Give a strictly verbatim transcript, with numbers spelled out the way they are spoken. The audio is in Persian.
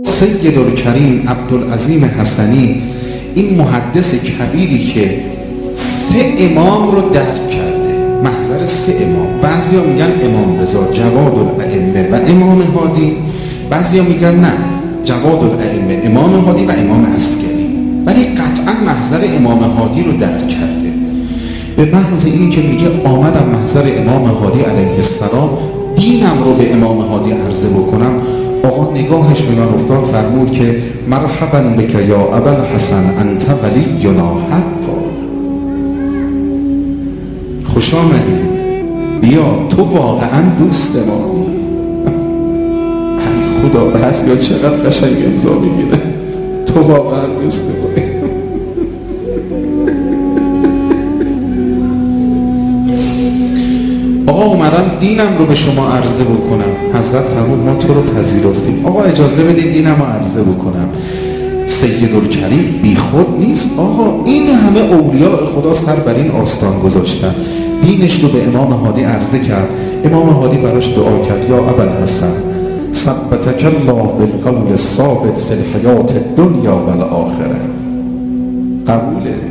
سیدالکریم عبدالعظیم حسنی، این محدث کبیری که سه امام رو درک کرده، محضر سه امام. بعضیا میگن امام رضا جواد الائمه و امام هادی، بعضیا میگن نه جواد الائمه امام هادی و امام عسکری، ولی قطعا محضر امام هادی رو درک کرده. به محض این که میگه آمدم محضر امام هادی علیه السلام، دینم رو به امام هادی عرضه بکنم، آقا نگاهش به من افتاد، فرمود که مرحبا بک یا ابوالحسن انت ولینا حقا، خوش آمدی، بیا تو واقعا دوست مایی. خدا بس یا چقدر قشنگ امضا میگیره، تو واقعا دوست مایی. آقا اومدم دینم رو به شما عرضه بکنم. حضرت فرمود ما تو رو پذیرفتیم، آقا اجازه بدید دینم رو عرضه بکنم. سیدالکریم بی خود نیست آقا، این همه اولیاء خدا سر بر این آستان گذاشتن، دینش رو به امام هادی عرضه کرد. امام هادی براش دعا کرد یا ابوالحسن ثبتک الله بالقول الثابت فی الحیات الدنیا و الاخره. قبوله.